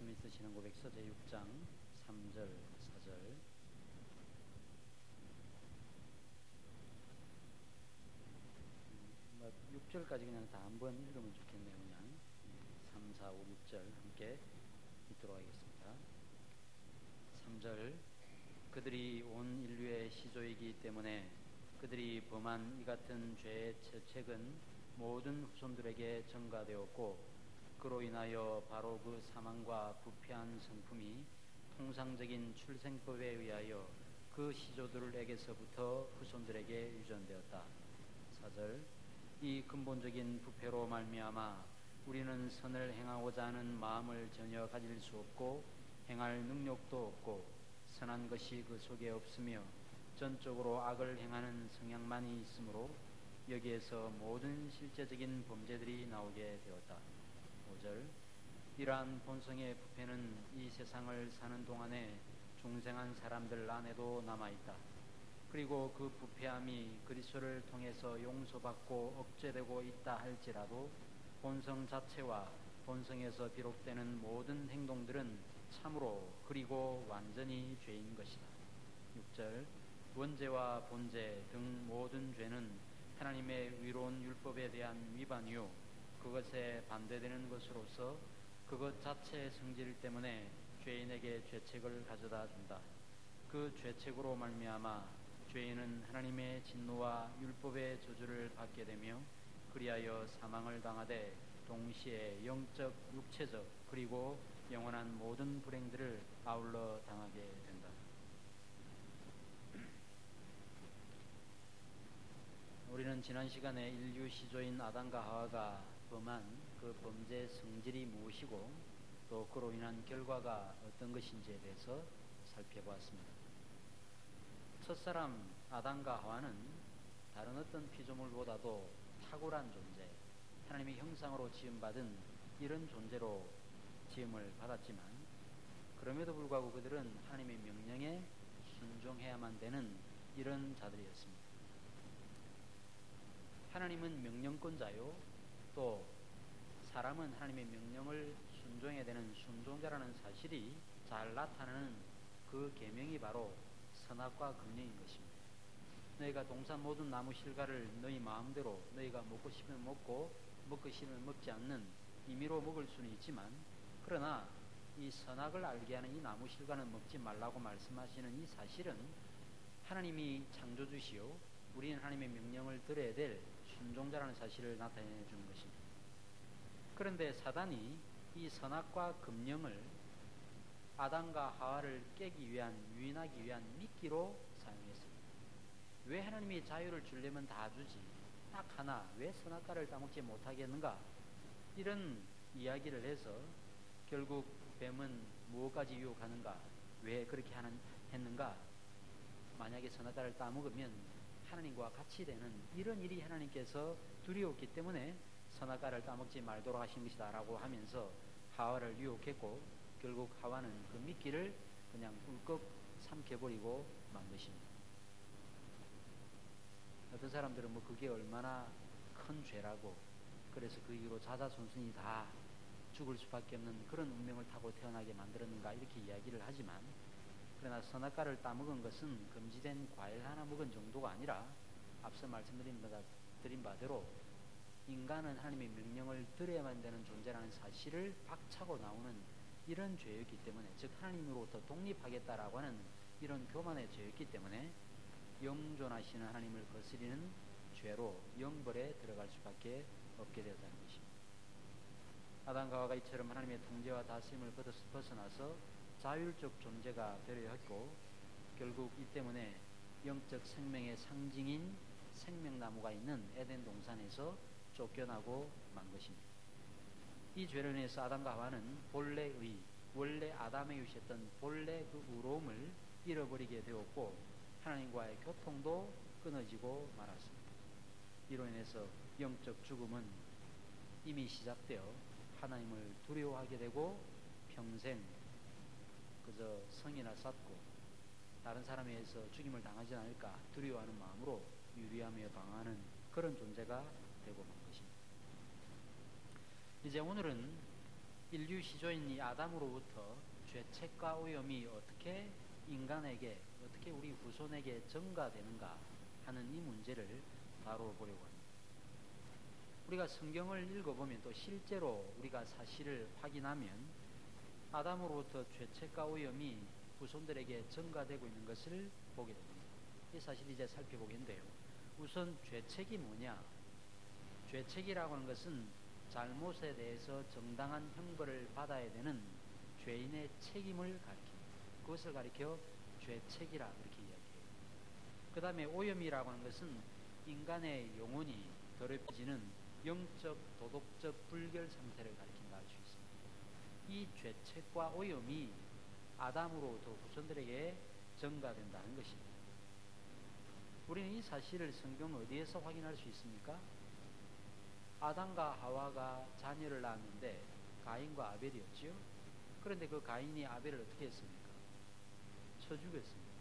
스미스 신앙고백서 제6장 3절 4절 6절까지 그냥 다 한번 읽으면 좋겠네요. 그냥 3, 4, 5, 6절 함께 읽도록 하겠습니다. 3절 그들이 온 인류의 시조이기 때문에 그들이 범한 이 같은 죄의 책은 모든 후손들에게 전가되었고 그로 인하여 바로 그 사망과 부패한 성품이 통상적인 출생법에 의하여 그 시조들에게서부터 후손들에게 유전되었다. 4절 이 근본적인 부패로 말미암아 우리는 선을 행하고자 하는 마음을 전혀 가질 수 없고 행할 능력도 없고 선한 것이 그 속에 없으며 전적으로 악을 행하는 성향만이 있으므로 여기에서 모든 실제적인 범죄들이 나오게 되었다. 5절 이러한 본성의 부패는 이 세상을 사는 동안에 중생한 사람들 안에도 남아있다. 그리고 그 부패함이 그리스도를 통해서 용서받고 억제되고 있다 할지라도 본성 자체와 본성에서 비롯되는 모든 행동들은 참으로 그리고 완전히 죄인 것이다. 6절 원죄와 본죄 등 모든 죄는 하나님의 의로운 율법에 대한 위반이요 그것에 반대되는 것으로서 그것 자체의 성질 때문에 죄인에게 죄책을 가져다 준다. 그 죄책으로 말미암아 죄인은 하나님의 진노와 율법의 저주를 받게 되며 그리하여 사망을 당하되 동시에 영적, 육체적 그리고 영원한 모든 불행들을 아울러 당하게 된다. 우리는 지난 시간에 인류 시조인 아담과 하와가 범한 그 범죄의 성질이 무엇이고 또 그로 인한 결과가 어떤 것인지에 대해서 살펴보았습니다. 첫사람 아담과 하와는 다른 어떤 피조물보다도 탁월한 존재, 하나님의 형상으로 지음받은 이런 존재로 지음을 받았지만 그럼에도 불구하고 그들은 하나님의 명령에 순종해야만 되는 이런 자들이었습니다. 하나님은 명령권자요 또 사람은 하나님의 명령을 순종해야 되는 순종자라는 사실이 잘 나타나는 그 계명이 바로 선악과 금령인 것입니다. 너희가 동산 모든 나무 실과를 너희 마음대로 너희가 먹고 싶으면 먹고 먹고 싶으면 먹지 않는 임의로 먹을 수는 있지만 그러나 이 선악을 알게 하는 이 나무 실과는 먹지 말라고 말씀하시는 이 사실은 하나님이 창조주시요 우리는 하나님의 명령을 들어야 될 순종자라는 사실을 나타내 주는 것입니다. 그런데 사단이 이 선악과 금령을 아담과 하와를 깨기 위한 유인하기 위한 미끼로 사용했습니다. 왜 하나님이 자유를 주려면 다 주지 딱 하나 왜 선악과를 따먹지 못하겠는가 이런 이야기를 해서 결국 뱀은 무엇까지 유혹하는가 왜 그렇게 했는가 만약에 선악과를 따먹으면 하나님과 같이 되는 이런 일이 하나님께서 두려웠기 때문에 선악과를 따먹지 말도록 하신 것이다 라고 하면서 하와를 유혹했고 결국 하와는 그 미끼를 그냥 꿀꺽 삼켜버리고 만 것입니다. 어떤 사람들은 뭐 그게 얼마나 큰 죄라고 그래서 그 이후로 자자손손이 다 죽을 수밖에 없는 그런 운명을 타고 태어나게 만들었는가 이렇게 이야기를 하지만 그러나 선악과를 따먹은 것은 금지된 과일 하나 먹은 정도가 아니라 앞서 말씀드린 바대로 인간은 하나님의 명령을 들어야만 되는 존재라는 사실을 박차고 나오는 이런 죄였기 때문에 즉 하나님으로부터 독립하겠다라고 하는 이런 교만의 죄였기 때문에 영존하시는 하나님을 거스리는 죄로 영벌에 들어갈 수밖에 없게 되었다는 것입니다. 아담과 하와가 이처럼 하나님의 통제와 다스림을 벗어나서 자율적 존재가 되려 했고 결국 이 때문에 영적 생명의 상징인 생명나무가 있는 에덴 동산에서 쫓겨나고 만 것입니다. 이 죄로 인해서 아담과 하와는 본래의 원래 아담에 유시했던 본래 그 의로움을 잃어버리게 되었고 하나님과의 교통도 끊어지고 말았습니다. 이로 인해서 영적 죽음은 이미 시작되어 하나님을 두려워하게 되고 평생 그저 성이나 쌓고 다른 사람에 의해서 죽임을 당하지 않을까 두려워하는 마음으로 유리하며 방황하는 그런 존재가 되고 만 것입니다. 이제 오늘은 인류 시조인 이 아담으로부터 죄책과 오염이 어떻게 인간에게, 어떻게 우리 후손에게 전가되는가 하는 이 문제를 다뤄보려고 합니다. 우리가 성경을 읽어보면 또 실제로 우리가 사실을 확인하면 아담으로부터 죄책과 오염이 후손들에게 전가되고 있는 것을 보게 됩니다. 이 사실을 이제 살펴보겠는데요. 우선 죄책이 뭐냐? 죄책이라고 하는 것은 잘못에 대해서 정당한 형벌을 받아야 되는 죄인의 책임을 가리킵니다. 그것을 가리켜 죄책이라 그렇게 이야기해요. 그 다음에 오염이라고 하는 것은 인간의 영혼이 더럽혀지는 영적, 도덕적 불결 상태를 가리킨다 할 수 있습니다. 이 죄책과 오염이 아담으로부터 후손들에게 전가된다는 것입니다. 우리는 이 사실을 성경 어디에서 확인할 수 있습니까? 아담과 하와가 자녀를 낳았는데 가인과 아벨이었지요. 그런데 그 가인이 아벨을 어떻게 했습니까? 쳐 죽였습니다.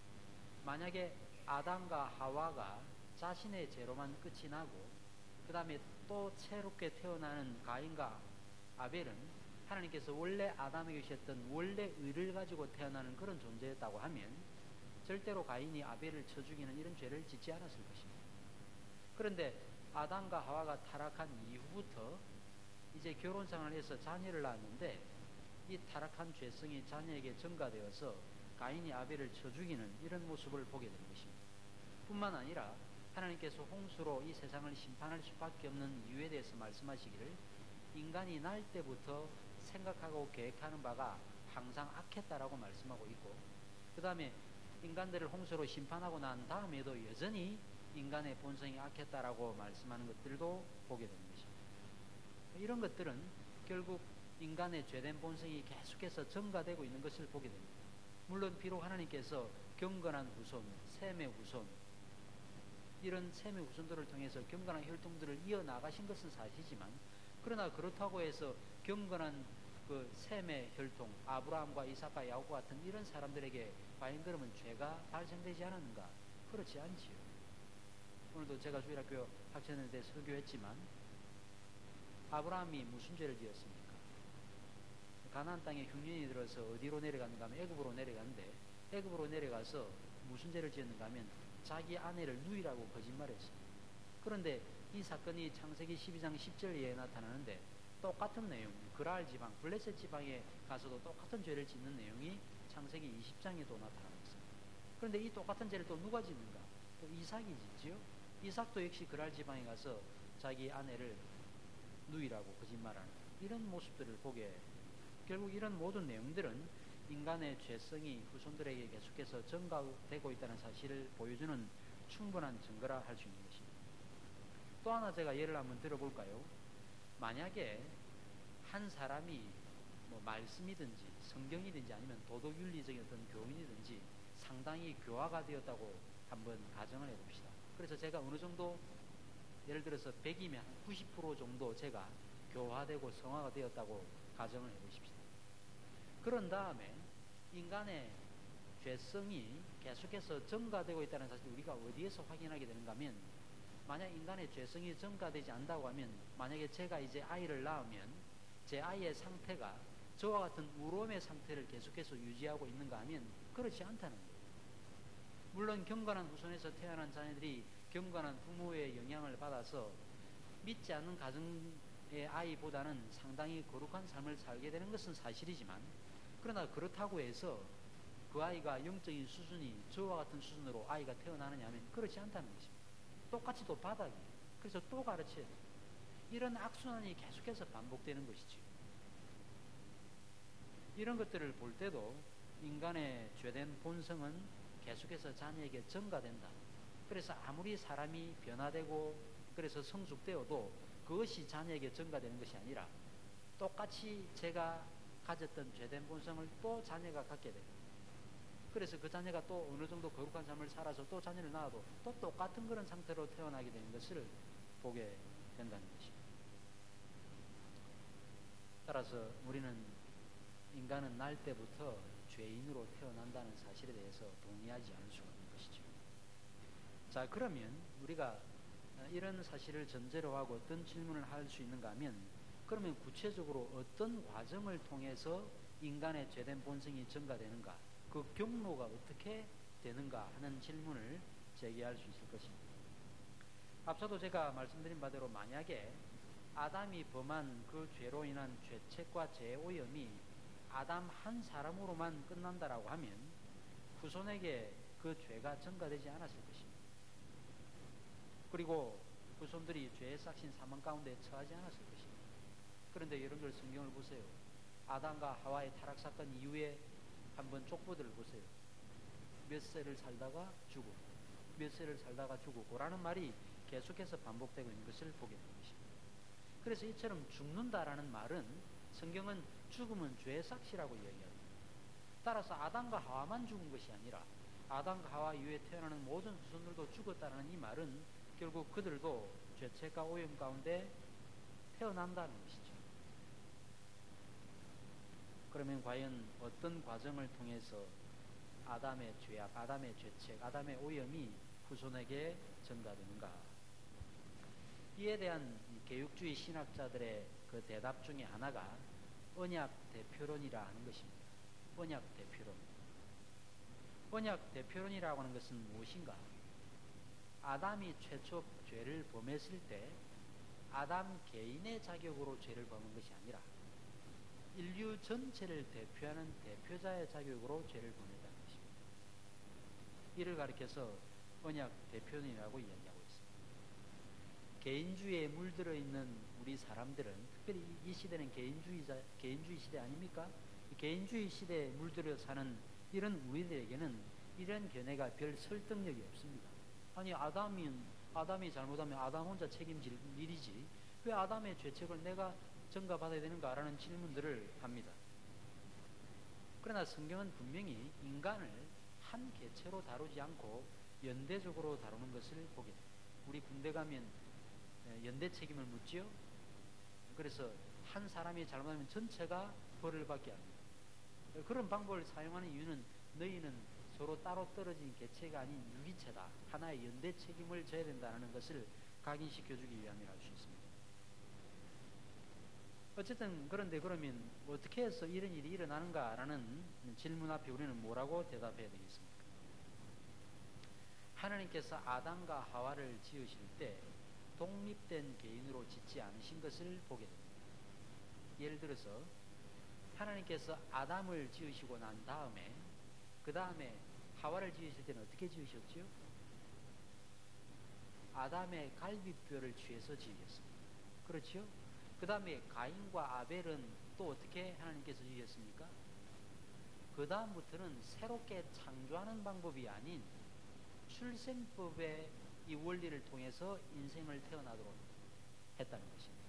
만약에 아담과 하와가 자신의 죄로만 끝이 나고 그 다음에 또 새롭게 태어나는 가인과 아벨은 하나님께서 원래 아담에게 주셨던 원래 의를 가지고 태어나는 그런 존재였다고 하면 절대로 가인이 아벨을 쳐 죽이는 이런 죄를 짓지 않았을 것입니다. 그런데 아담과 하와가 타락한 이후부터 이제 결혼생활을 해서 자녀를 낳았는데 이 타락한 죄성이 자녀에게 전가되어서 가인이 아벨을 쳐 죽이는 이런 모습을 보게 되는 것입니다. 뿐만 아니라 하나님께서 홍수로 이 세상을 심판할 수밖에 없는 이유에 대해서 말씀하시기를 인간이 날 때부터 생각하고 계획하는 바가 항상 악했다라고 말씀하고 있고 그 다음에 인간들을 홍수로 심판하고 난 다음에도 여전히 인간의 본성이 악했다라고 말씀하는 것들도 보게 되는 것입니다. 이런 것들은 결국 인간의 죄된 본성이 계속해서 증가되고 있는 것을 보게 됩니다. 물론 비록 하나님께서 경건한 후손, 셈의 후손 이런 셈의 후손들을 통해서 경건한 혈통들을 이어나가신 것은 사실이지만 그러나 그렇다고 해서 경건한 그 셈의 혈통 아브라함과 이삭과 야곱 같은 이런 사람들에게 과연 그러면 죄가 발생되지 않았는가? 그렇지 않지요. 오늘도 제가 주일학교 학생들에 대해 설교했지만 아브라함이 무슨 죄를 지었습니까? 가나안 땅에 흉년이 들어서 어디로 내려갔는가 하면 애굽으로 내려갔는데 애굽으로 내려가서 무슨 죄를 지었는가 하면 자기 아내를 누이라고 거짓말했습니다. 그런데 이 사건이 창세기 12장 10절에 나타나는데 똑같은 내용, 그라알 지방, 블레셋 지방에 가서도 똑같은 죄를 짓는 내용이 창세기 20장에도 나타납니다. 그런데 이 똑같은 죄를 또 누가 짓는가? 또 이삭이 짓지요. 이삭도 역시 그라알 지방에 가서 자기 아내를 누이라고 거짓말하는 이런 모습들을 보게 결국 이런 모든 내용들은 인간의 죄성이 후손들에게 계속해서 전가되고 있다는 사실을 보여주는 충분한 증거라 할 수 있는 것입니다. 또 하나 제가 예를 한번 들어볼까요? 만약에 한 사람이 뭐 말씀이든지 성경이든지 아니면 도덕윤리적인 어떤 교훈이든지 상당히 교화가 되었다고 한번 가정을 해봅시다. 그래서 제가 어느 정도 예를 들어서 100이면 한 90% 정도 제가 교화되고 성화가 되었다고 가정을 해보십시다. 그런 다음에 인간의 죄성이 계속해서 증가되고 있다는 사실을 우리가 어디에서 확인하게 되는가 하면 만약 인간의 죄성이 증가되지 않는다고 하면 만약에 제가 이제 아이를 낳으면 제 아이의 상태가 저와 같은 우롬의 상태를 계속해서 유지하고 있는가 하면 그렇지 않다는 거예요. 물론 경건한 후손에서 태어난 자녀들이 경건한 부모의 영향을 받아서 믿지 않는 가정의 아이보다는 상당히 거룩한 삶을 살게 되는 것은 사실이지만 그러나 그렇다고 해서 그 아이가 영적인 수준이 저와 같은 수준으로 아이가 태어나느냐 하면 그렇지 않다는 것입니다. 똑같이 또 바닥이에요. 그래서 또 가르쳐야 돼요. 이런 악순환이 계속해서 반복되는 것이죠. 이런 것들을 볼 때도 인간의 죄된 본성은 계속해서 자녀에게 전가된다. 그래서 아무리 사람이 변화되고 그래서 성숙되어도 그것이 자녀에게 전가되는 것이 아니라 똑같이 제가 가졌던 죄된 본성을 또 자녀가 갖게 됩니다. 그래서 그 자녀가 또 어느 정도 거룩한 삶을 살아서 또 자녀를 낳아도 또 똑같은 그런 상태로 태어나게 되는 것을 보게 된다는 것입니다. 따라서 우리는 인간은 날 때부터 죄인으로 태어난다는 사실에 대해서 동의하지 않을 수가 없는 것이죠. 자, 그러면 우리가 이런 사실을 전제로 하고 어떤 질문을 할 수 있는가 하면 그러면 구체적으로 어떤 과정을 통해서 인간의 죄된 본성이 증가되는가, 그 경로가 어떻게 되는가 하는 질문을 제기할 수 있을 것입니다. 앞서도 제가 말씀드린 바대로 만약에 아담이 범한 그 죄로 인한 죄책과 죄오염이 아담 한 사람으로만 끝난다라고 하면 후손에게 그 죄가 증가되지 않았을 것입니다. 그리고 후손들이 죄에 싹신 사망 가운데 처하지 않았을 것입니다. 그런데 여러분들 성경을 보세요. 아담과 하와의 타락 사건 이후에 한번 족보들을 보세요. 몇 세를 살다가 죽고 몇 세를 살다가 죽고 라는 말이 계속해서 반복되고 있는 것을 보게 되는 것입니다. 그래서 이처럼 죽는다라는 말은 성경은 죽음은 죄의 삭시라고 이야기합니다. 따라서 아담과 하와만 죽은 것이 아니라 아담과 하와 이후에 태어나는 모든 후손들도 죽었다는 이 말은 결국 그들도 죄책과 오염 가운데 태어난다는 것이죠. 그러면 과연 어떤 과정을 통해서 아담의 죄악, 아담의 죄책, 아담의 오염이 후손에게 전가되는가? 이에 대한 개육주의 신학자들의 그 대답 중에 하나가 언약 대표론이라 하는 것입니다. 언약 대표론. 언약 대표론이라고 하는 것은 무엇인가? 아담이 최초 죄를 범했을 때 아담 개인의 자격으로 죄를 범한 것이 아니라 인류 전체를 대표하는 대표자의 자격으로 죄를 범했다는 것입니다. 이를 가리켜서 언약 대표론이라고 이야기하고 있습니다. 개인주의에 물들어 있는 우리 사람들은, 특별히 이 시대는 개인주의 시대 아닙니까? 개인주의 시대에 물들어 사는 이런 우리들에게는 이런 견해가 별 설득력이 없습니다. 아니, 아담이 잘못하면 아담 혼자 책임질 일이지 왜 아담의 죄책을 내가 전가받아야 되는가라는 질문들을 합니다. 그러나 성경은 분명히 인간을 한 개체로 다루지 않고 연대적으로 다루는 것을 보게 됩니다. 우리 군대 가면 연대 책임을 묻지요. 그래서 한 사람이 잘못하면 전체가 벌을 받게 합니다. 그런 방법을 사용하는 이유는 너희는 서로 따로 떨어진 개체가 아닌 유기체다, 하나의 연대 책임을 져야 된다는 것을 각인시켜주기 위함이라 할 수 있습니다. 어쨌든 그런데 그러면 어떻게 해서 이런 일이 일어나는가라는 질문 앞에 우리는 뭐라고 대답해야 되겠습니까? 하나님께서 아담과 하와를 지으실 때 독립된 개인으로 짓지 않으신 것을 보게 됩니다. 예를 들어서 하나님께서 아담을 지으시고 난 다음에 그 다음에 하와를 지으실 때는 어떻게 지으셨죠? 아담의 갈비뼈를 취해서 지으셨습니다. 그렇죠? 그 다음에 가인과 아벨은 또 어떻게 하나님께서 지으셨습니까? 그 다음부터는 새롭게 창조하는 방법이 아닌 출생법의 이 원리를 통해서 인생을 태어나도록 했다는 것입니다.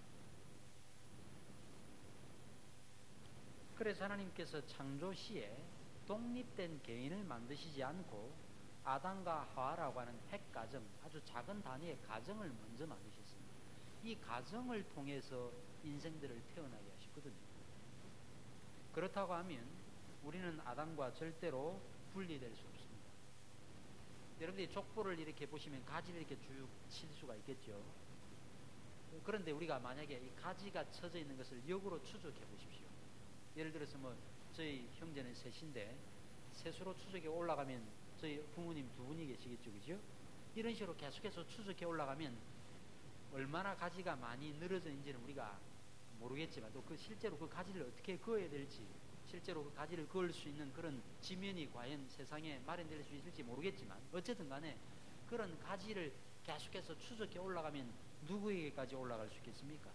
그래서 하나님께서 창조 시에 독립된 개인을 만드시지 않고 아담과 하와라고 하는 핵 가정, 아주 작은 단위의 가정을 먼저 만드셨습니다. 이 가정을 통해서 인생들을 태어나게 하셨거든요. 그렇다고 하면 우리는 아담과 절대로 분리될 수 없습니다. 여러분들이 족보를 이렇게 보시면 가지를 이렇게 쭉 칠 수가 있겠죠. 그런데 우리가 만약에 이 가지가 쳐져 있는 것을 역으로 추적해 보십시오. 예를 들어서 저희 형제는 셋인데 셋으로 추적해 올라가면 저희 부모님 두 분이 계시겠죠, 그죠? 이런 식으로 계속해서 추적해 올라가면 얼마나 가지가 많이 늘어져 있는지는 우리가 모르겠지만 또 실제로 그 가지를 어떻게 그어야 될지, 실제로 그 가지를 그을 수 있는 그런 지면이 과연 세상에 마련될 수 있을지 모르겠지만 어쨌든 간에 그런 가지를 계속해서 추적해 올라가면 누구에게까지 올라갈 수 있겠습니까?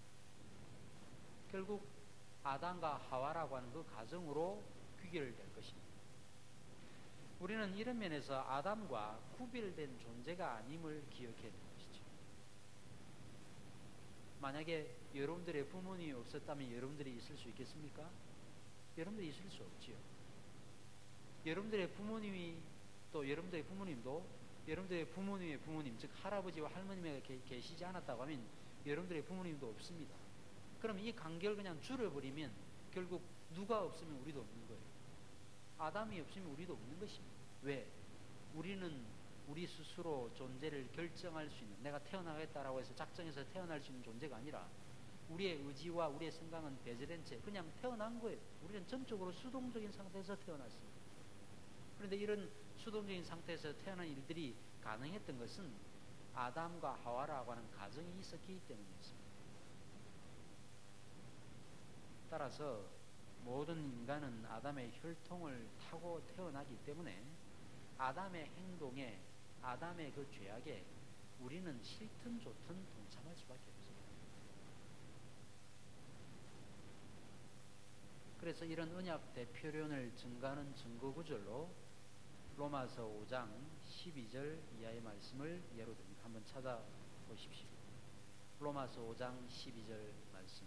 결국 아담과 하와라고 하는 그 가정으로 귀결될 것입니다. 우리는 이런 면에서 아담과 구별된 존재가 아님을 기억해야 되는 것이죠. 만약에 여러분들의 부모님이 없었다면 여러분들이 있을 수 있겠습니까? 여러분들이 있을 수 없지요. 여러분들의 부모님이 또 여러분들의 부모님도 여러분들의 부모님의 부모님, 즉 할아버지와 할머니가 계시지 않았다고 하면 여러분들의 부모님도 없습니다. 그럼 이 관계를 그냥 줄여버리면 결국 누가 없으면 우리도 없는 거예요. 아담이 없으면 우리도 없는 것입니다. 왜? 우리는 우리 스스로 존재를 결정할 수 있는, 내가 태어나겠다라고 해서 작정해서 태어날 수 있는 존재가 아니라 우리의 의지와 우리의 생각은 배제된 채 그냥 태어난 거예요. 우리는 전적으로 수동적인 상태에서 태어났습니다. 그런데 이런 수동적인 상태에서 태어난 일들이 가능했던 것은 아담과 하와라고 하는 가정이 있었기 때문이었습니다. 따라서 모든 인간은 아담의 혈통을 타고 태어나기 때문에 아담의 행동에, 아담의 그 죄악에 우리는 싫든 좋든 동참할 수밖에 없습니다. 그래서 이런 언약 대표론을 증가하는 증거 구절로 로마서 5장 12절 이하의 말씀을 예로 듭니다. 한번 찾아보십시오. 로마서 5장 12절 말씀.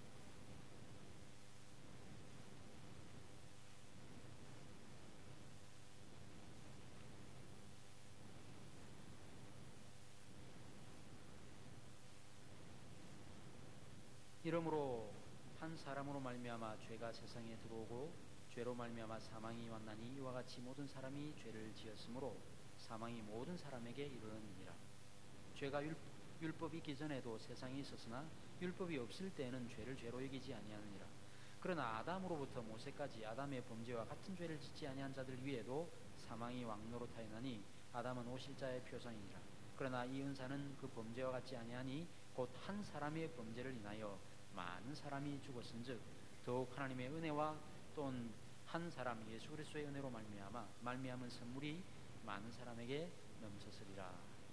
이러므로 한 사람으로 말미암아 죄가 세상에 들어오고 죄로 말미암아 사망이 왔나니 이와 같이 모든 사람이 죄를 지었으므로 사망이 모든 사람에게 이르느니라. 죄가 율법이 있기 전에도 세상에 있었으나 율법이 없을 때에는 죄를 죄로 여기지 아니하느니라. 그러나 아담으로부터 모세까지 아담의 범죄와 같은 죄를 짓지 아니한 자들 위에도 사망이 왕노릇하였나니 아담은 오실 자의 표상이니라. 그러나 이 은사는 그 범죄와 같지 아니하니 곧 한 사람의 범죄를 인하여 많은 사람이 죽었은즉 더욱 하나님의 은혜와 또한 한 사람 예수 그리스도의 은혜로 말미암은 선물이 많은 사람에게 넘쳤으리라.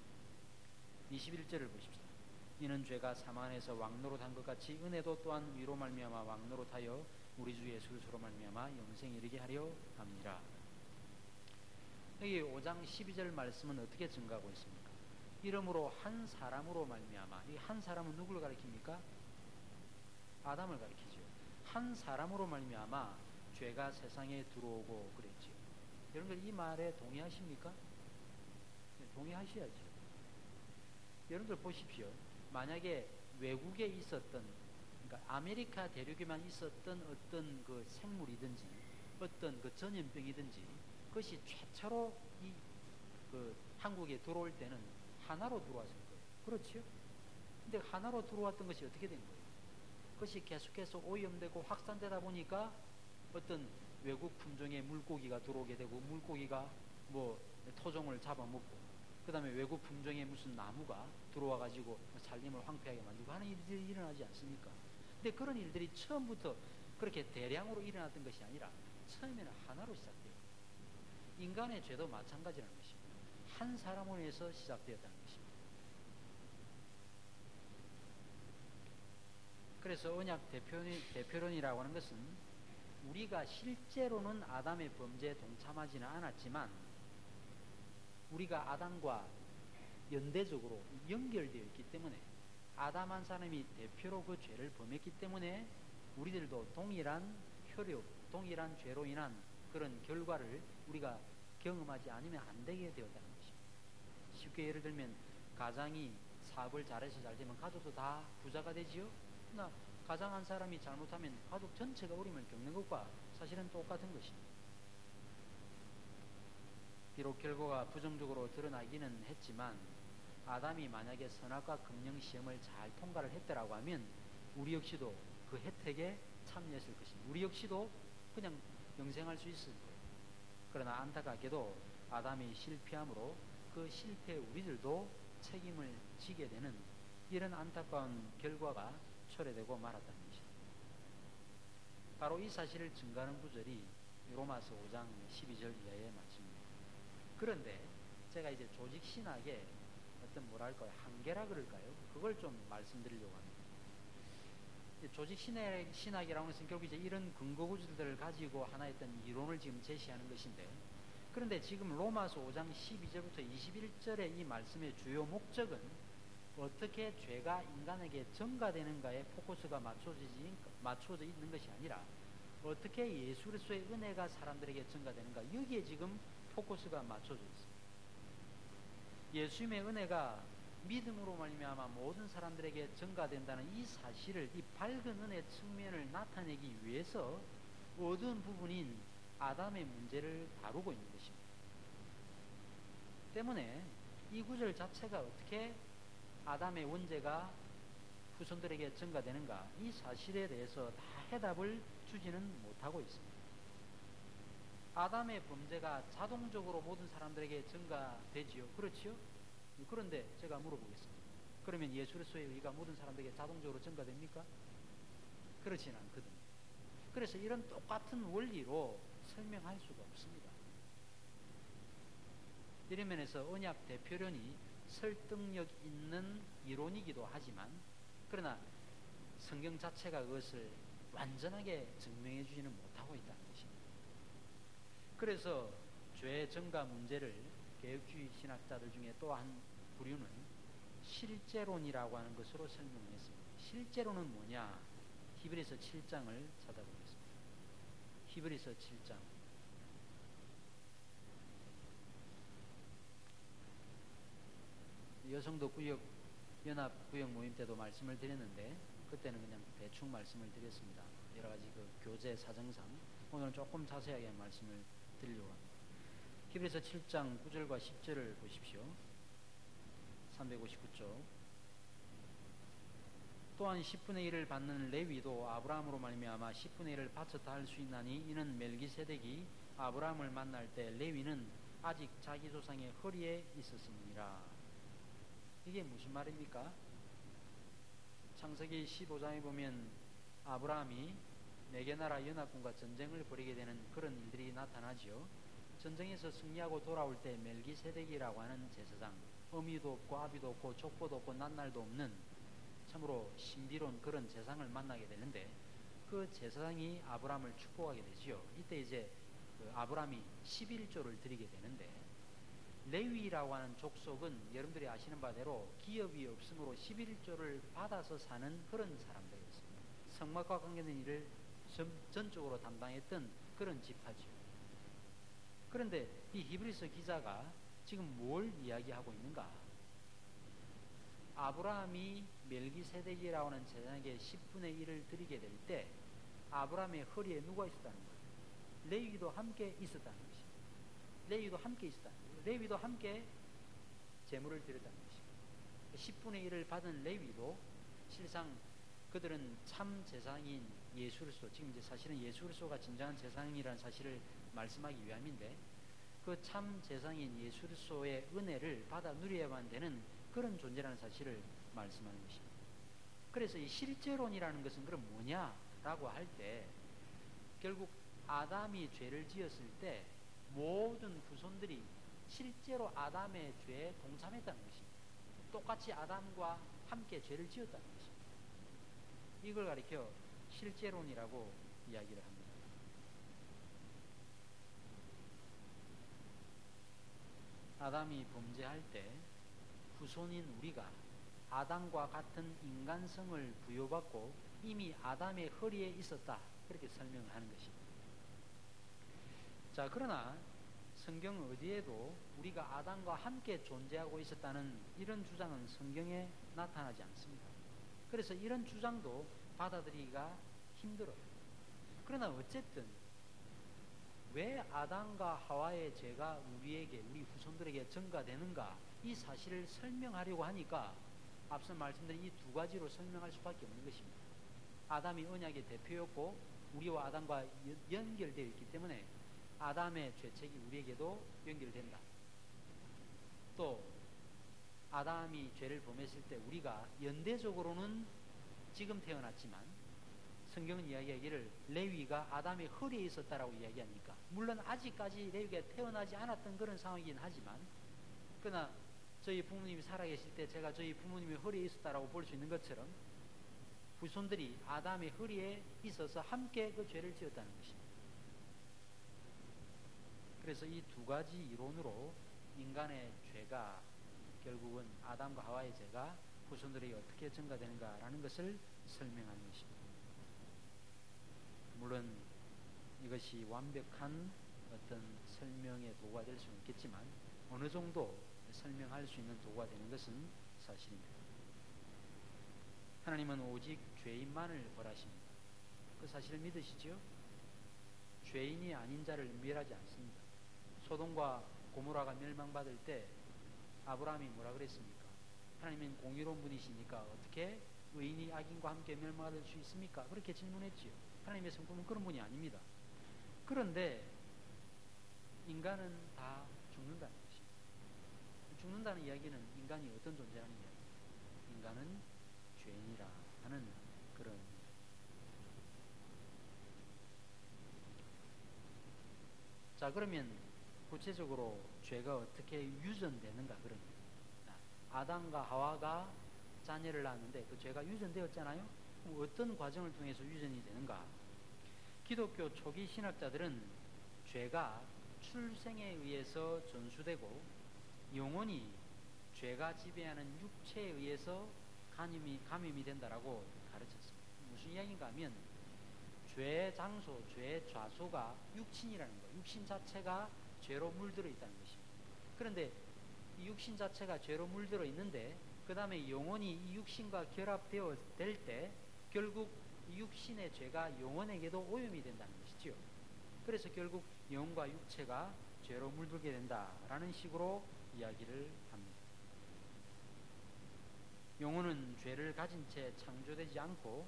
21절을 보십시다. 이는 죄가 사망 안에서 왕노릇한 것 같이 은혜도 또한 위로 말미암아 왕노릇하여 우리 주 예수 그리스도로 말미암아 영생에 이르게 하려 함이라. 여기 5장 12절 말씀은 어떻게 증가하고 있습니까? 이러므로 한 사람으로 말미암아. 이 한 사람은 누구를 가리킵니까? 아담을 가리키죠. 한 사람으로 말미암아 죄가 세상에 들어오고 그랬죠. 여러분들 이 말에 동의하십니까? 네, 동의하셔야죠. 여러분들 보십시오. 만약에 외국에 있었던, 그러니까 아메리카 대륙에만 있었던 어떤 그 생물이든지 어떤 그 전염병이든지 그것이 최초로 그 한국에 들어올 때는 하나로 들어왔을 거예요. 그렇죠? 근데 하나로 들어왔던 것이 어떻게 된 거예요? 그것이 계속해서 오염되고 확산되다 보니까 어떤 외국 품종의 물고기가 들어오게 되고 물고기가 뭐 토종을 잡아먹고 그 다음에 외국 품종의 무슨 나무가 들어와 가지고 살림을 황폐하게 만들고 하는 일들이 일어나지 않습니까? 근데 그런 일들이 처음부터 그렇게 대량으로 일어났던 것이 아니라 처음에는 하나로 시작돼요. 인간의 죄도 마찬가지라는 것입니다. 한 사람으로 해서 시작되었다는 것입니다. 그래서 언약 대표론이라고 하는 것은 우리가 실제로는 아담의 범죄에 동참하지는 않았지만 우리가 아담과 연대적으로 연결되어 있기 때문에 아담 한 사람이 대표로 그 죄를 범했기 때문에 우리들도 동일한 효력, 동일한 죄로 인한 그런 결과를 우리가 경험하지 않으면 안 되게 되었다는 것입니다. 쉽게 예를 들면 가장이 사업을 잘해서 잘 되면 가족도 다 부자가 되지요. 그러나 가장 한 사람이 잘못하면 가족 전체가 어려움을 겪는 것과 사실은 똑같은 것입니다. 비록 결과가 부정적으로 드러나기는 했지만 아담이 만약에 선악과 금령 시험을 잘 통과를 했더라고 하면 우리 역시도 그 혜택에 참여했을 것입니다. 우리 역시도 그냥 영생할 수 있을 거예요. 그러나 안타깝게도 아담이 실패함으로 그 실패에 우리들도 책임을 지게 되는 이런 안타까운 결과가 초래되고 말았다는 것입니다. 바로 이 사실을 증거하는 구절이 로마서 5장 12절 이하의 말씀입니다. 그런데 제가 이제 조직신학의 어떤 뭐랄까요, 한계라 그럴까요? 그걸 좀 말씀드리려고 합니다. 조직신학이라는 것은 결국 이제 이런 근거 구절들을 가지고 하나의 어떤 이론을 지금 제시하는 것인데, 그런데 지금 로마서 5장 12절부터 21절의 이 말씀의 주요 목적은 어떻게 죄가 인간에게 전가되는가에 포커스가 맞춰져 있는 것이 아니라 어떻게 예수 그리스도의 은혜가 사람들에게 전가되는가, 여기에 지금 포커스가 맞춰져 있습니다. 예수님의 은혜가 믿음으로 말미암아 모든 사람들에게 전가된다는 이 사실을, 이 밝은 은혜 측면을 나타내기 위해서 어두운 부분인 아담의 문제를 다루고 있는 것입니다. 때문에 이 구절 자체가 어떻게 아담의 원죄가 후손들에게 증가되는가? 이 사실에 대해서 다 해답을 주지는 못하고 있습니다. 아담의 범죄가 자동적으로 모든 사람들에게 증가되지요. 그렇지요? 그런데 제가 물어보겠습니다. 그러면 예수 그리스도의 의가 모든 사람들에게 자동적으로 증가됩니까? 그렇지는 않거든요. 그래서 이런 똑같은 원리로 설명할 수가 없습니다. 이런 면에서 언약 대표론이 설득력 있는 이론이기도 하지만, 그러나 성경 자체가 그것을 완전하게 증명해 주지는 못하고 있다는 것입니다. 그래서 죄 증가 문제를 개혁주의 신학자들 중에 또 한 부류는 실제론이라고 하는 것으로 설명했습니다. 실제론은 뭐냐? 히브리서 7장을 찾아보겠습니다. 히브리서 7장. 여성도 구역 연합 구역 모임 때도 말씀을 드렸는데 그때는 그냥 대충 말씀을 드렸습니다. 여러 가지 그 교재 사정상 오늘은 조금 자세하게 말씀을 드리려고 합니다. 히브리서 7장 9절과 10절을 보십시오. 359쪽. 또한 10분의 1을 받는 레위도 아브라함으로 말미암아 10분의 1을 바쳤다 할 수 있나니 이는 멜기세덱이 아브라함을 만날 때 레위는 아직 자기 조상의 허리에 있었음이니라. 이게 무슨 말입니까? 창세기 15장에 보면 아브라함이 네개 나라 연합군과 전쟁을 벌이게 되는 그런 일들이 나타나지요. 전쟁에서 승리하고 돌아올 때 멜기세덱이라고 하는 제사장, 어미도 없고 아비도 없고 족보도 없고 낱날도 없는 참으로 신비로운 그런 제사장을 만나게 되는데, 그 제사장이 아브라함을 축복하게 되지요. 이때 이제 그 아브라함이 11조를 드리게 되는데, 레위라고 하는 족속은 여러분들이 아시는 바대로 기업이 없으므로 11조를 받아서 사는 그런 사람들이었습니다. 성막과 관계된 일을 전적으로 담당했던 그런 지파지요. 그런데 이 히브리서 기자가 지금 뭘 이야기하고 있는가? 아브라함이 멜기세덱이라고 하는 제사장에게 10분의 1을 드리게 될 때 아브라함의 허리에 누가 있었다는 거예요? 레위도 함께 있었다는 것입니다. 레위도 함께 있었다는 거예요. 레위도 함께 제물을 드렸다는 것입니다. 10분의 1을 받은 레위도 실상 그들은 참 제사장인 예수 그리스도, 지금 이제 사실은 예수 그리스도가 진정한 제사장이라는 사실을 말씀하기 위함인데, 그 참 제사장인 예수 그리스도의 은혜를 받아 누려야만 되는 그런 존재라는 사실을 말씀하는 것입니다. 그래서 이 실제론이라는 것은 그럼 뭐냐라고 할 때, 결국 아담이 죄를 지었을 때 모든 후손들이 실제로 아담의 죄에 동참했다는 것입니다. 똑같이 아담과 함께 죄를 지었다는 것입니다. 이걸 가리켜 실제론이라고 이야기를 합니다. 아담이 범죄할 때 후손인 우리가 아담과 같은 인간성을 부여받고 이미 아담의 허리에 있었다, 그렇게 설명을 하는 것입니다. 자, 그러나 성경 어디에도 우리가 아담과 함께 존재하고 있었다는 이런 주장은 성경에 나타나지 않습니다. 그래서 이런 주장도 받아들이기가 힘들어요. 그러나 어쨌든 왜 아담과 하와의 죄가 우리에게, 우리 후손들에게 전가되는가, 이 사실을 설명하려고 하니까 앞서 말씀드린 이 두 가지로 설명할 수밖에 없는 것입니다. 아담이 언약의 대표였고 우리와 아담과 연결되어 있기 때문에 아담의 죄책이 우리에게도 연결된다. 또 아담이 죄를 범했을 때 우리가 연대적으로는 지금 태어났지만 성경은 이야기하기를 레위가 아담의 허리에 있었다라고 이야기하니까, 물론 아직까지 레위가 태어나지 않았던 그런 상황이긴 하지만, 그러나 저희 부모님이 살아계실 때 제가 저희 부모님의 허리에 있었다라고 볼 수 있는 것처럼 후손들이 아담의 허리에 있어서 함께 그 죄를 지었다는 것입니다. 그래서 이 두 가지 이론으로 인간의 죄가 결국은 아담과 하와의 죄가 후손들에게 어떻게 전가되는가라는 것을 설명하는 것입니다. 물론 이것이 완벽한 어떤 설명의 도구가 될 수는 있겠지만 어느 정도 설명할 수 있는 도구가 되는 것은 사실입니다. 하나님은 오직 죄인만을 벌하십니다. 그 사실을 믿으시지요? 죄인이 아닌 자를 멸하지 않습니다. 소돔과 고모라가 멸망받을 때 아브라함이 뭐라 그랬습니까? 하나님은 공의로운 분이시니까 어떻게 의인이 악인과 함께 멸망할 수 있습니까? 그렇게 질문했지요. 하나님의 성품은 그런 분이 아닙니다. 그런데 인간은 다 죽는다는 것입니다. 죽는다는 이야기는 인간이 어떤 존재라는 이야기입니다. 인간은 죄인이라 하는 그런. 자, 그러면 구체적으로 죄가 어떻게 유전되는가 그런 거예요. 아담과 하와가 자녀를 낳았는데 그 죄가 유전되었잖아요. 그럼 어떤 과정을 통해서 유전이 되는가? 기독교 초기 신학자들은 죄가 출생에 의해서 전수되고 영혼이 죄가 지배하는 육체에 의해서 감염이 된다라고 가르쳤습니다. 무슨 이야기인가 하면 죄의 장소, 죄의 좌소가 육신이라는 거예요. 육신 자체가 죄로 물들어 있다는 것입니다. 그런데 이 육신 자체가 죄로 물들어 있는데 그 다음에 영혼이 이 육신과 결합되어 될 때 결국 이 육신의 죄가 영혼에게도 오염이 된다는 것이지요. 그래서 결국 영혼과 육체가 죄로 물들게 된다라는 식으로 이야기를 합니다. 영혼은 죄를 가진 채 창조되지 않고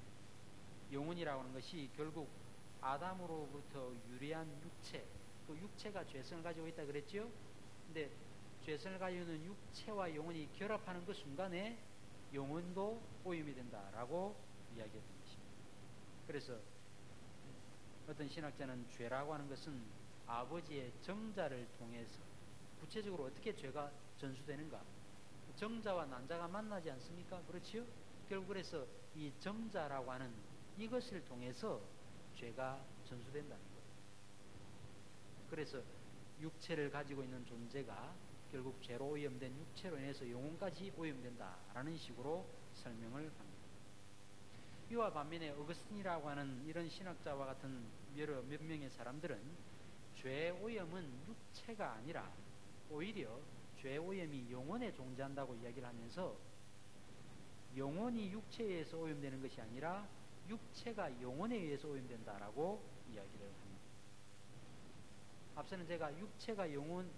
영혼이라고 하는 것이 결국 아담으로부터 유래한 육체, 그 육체가 죄성을 가지고 있다 그랬죠? 근데 죄성을 가지고 있는 육체와 영혼이 결합하는 그 순간에 영혼도 오염이 된다라고 이야기했던 것입니다. 그래서 어떤 신학자는 죄라고 하는 것은 아버지의 정자를 통해서 구체적으로 어떻게 죄가 전수되는가? 정자와 난자가 만나지 않습니까? 그렇지요? 결국 그래서 이 정자라고 하는 이것을 통해서 죄가 전수된다는 거예요. 그래서 육체를 가지고 있는 존재가 결국 죄로 오염된 육체로 인해서 영혼까지 오염된다라는 식으로 설명을 합니다. 이와 반면에 어거스틴이라고 하는 이런 신학자와 같은 몇 명의 사람들은 죄의 오염은 육체가 아니라 오히려 죄의 오염이 영혼에 존재한다고 이야기를 하면서 영혼이 육체에 의해서 오염되는 것이 아니라 육체가 영혼에 의해서 오염된다라고 이야기를 합니다. 앞서는 제가 육체가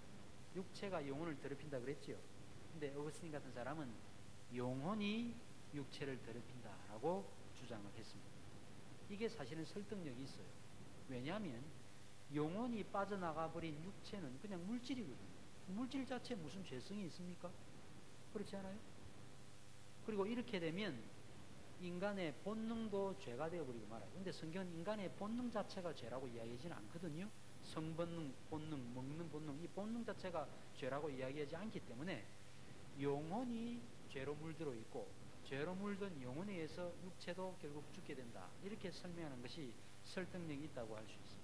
영혼을 더럽힌다 그랬지요. 근데 어거스틴 같은 사람은 영혼이 육체를 더럽힌다라고 주장을 했습니다. 이게 사실은 설득력이 있어요. 왜냐하면 영혼이 빠져나가 버린 육체는 그냥 물질이거든요. 물질 자체에 무슨 죄성이 있습니까? 그렇지 않아요? 그리고 이렇게 되면 인간의 본능도 죄가 되어버리고 말아요. 근데 성경은 인간의 본능 자체가 죄라고 이야기하지는 않거든요. 성본능, 본능, 먹는 본능, 이 본능 자체가 죄라고 이야기하지 않기 때문에 영혼이 죄로 물들어 있고 죄로 물든 영혼에 의해서 육체도 결국 죽게 된다. 이렇게 설명하는 것이 설득력이 있다고 할 수 있습니다.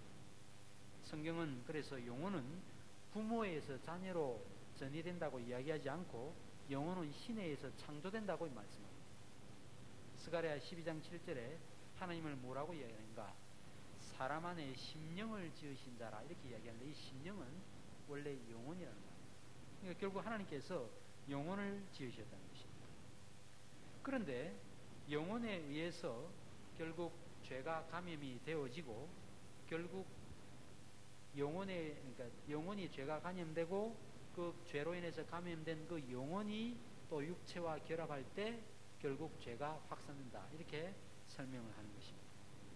성경은 그래서 영혼은 부모에 의해서 자녀로 전이된다고 이야기하지 않고 영혼은 신에 의해서 창조된다고 말씀합니다. 스가랴 12장 7절에 하나님을 뭐라고 이야기하는가? 사람 안에 심령을 지으신 자라 이렇게 이야기하는데 이 심령은 원래 영혼이라는 말입니다. 그러니까 결국 하나님께서 영혼을 지으셨다는 것입니다. 그런데 영혼에 의해서 결국 죄가 감염이 되어지고 결국 그러니까 영혼이 죄가 감염되고 그 죄로 인해서 감염된 그 영혼이 또 육체와 결합할 때 결국 죄가 확산된다. 이렇게 설명을 하는 것입니다.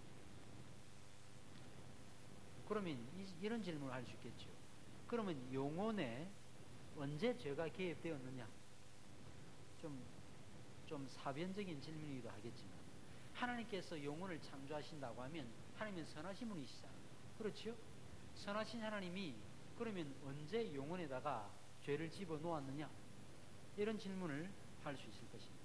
그러면 이런 질문을 할 수 있겠죠. 그러면 영혼에 언제 죄가 개입되었느냐? 좀 사변적인 질문이기도 하겠지만 하나님께서 영혼을 창조하신다고 하면 하나님은 선하신 분이시잖아요. 그렇죠? 선하신 하나님이 그러면 언제 영혼에다가 죄를 집어놓았느냐? 이런 질문을 할 수 있을 것입니다.